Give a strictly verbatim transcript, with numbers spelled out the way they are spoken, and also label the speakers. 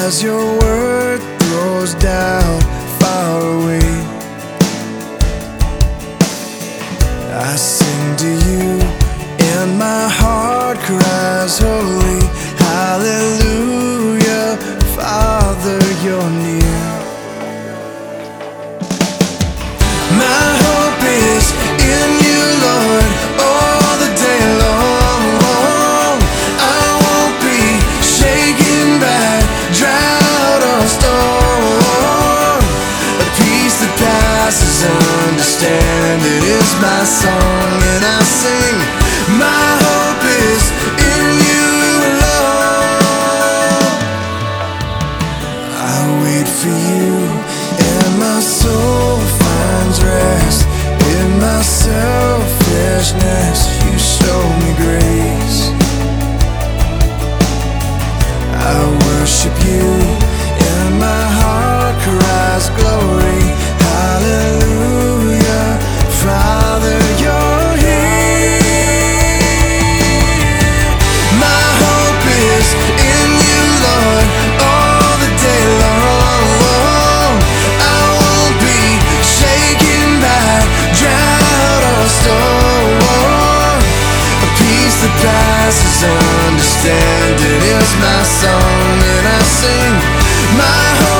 Speaker 1: as your word throws down far away. I sing to you and my heart cries holy hallelujah. Father, you're near. My hope is in you, Lord, all the day long. I won't be shaken by drought or storm. A peace that passes understanding is my song, and I sing, my hope is in you, Lord. I wait for you, and my soul finds rest. In my selfishness, you show me grace. I worship you, and my heart cries glory, hallelujah. Father, you're here. My hope is in you, Lord, all the day long. I won't be shaken by drought or storm. A peace that passes understanding is my song, and I sing, my hope